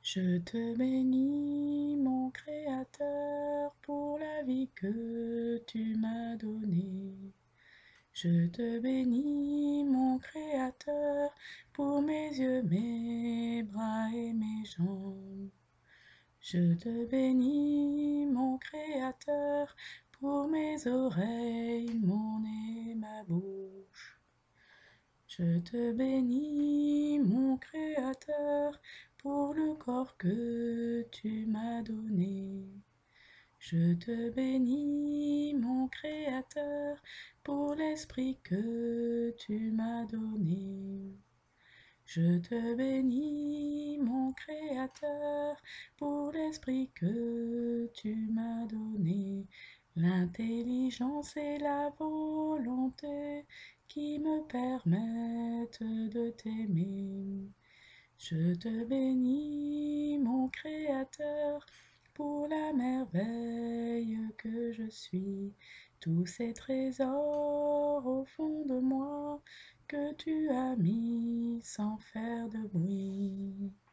Je te bénis, mon Créateur, pour la vie que tu m'as donnée. Je te bénis, mon Créateur, pour mes yeux, mes bras et mes jambes. Je te bénis, mon Créateur, pour mes oreilles, mon nez, ma bouche. Je te bénis, mon Créateur, pour le corps que tu m'as donné. Je te bénis, mon Créateur, pour l'esprit que tu m'as donné. Je te bénis, mon Créateur, pour l'esprit que tu m'as donné, l'intelligence et la volonté qui me permettent de t'aimer. Je te bénis, mon Créateur, pour la merveille que je suis, tous ces trésors au fond de moi que tu as mis sans faire de bruit.